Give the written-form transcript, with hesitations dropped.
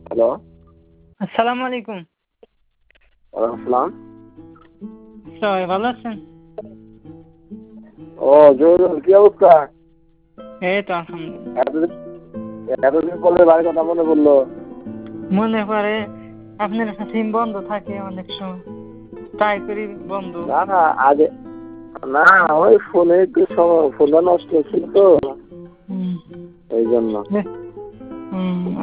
Hello. আসসালামু আলাইকুম। ওয়ালাইকুম আসসালাম। সবাই ভালো আছেন? ও জহিরুল, কি অবস্থা? এই তো আলহামদুলিল্লাহ। এতদিন এতদিন পরে বাড়ির কথা মনে পড়লো। মনে পড়ে, আপনার সিম বন্ধ থাকে অনেক সময়, ট্রাই করি বন্ধ। না না, আগে না, ওই ফোনে একটু ফোনটা নষ্ট ছিল তো, হুম। এই জন্য। হুম।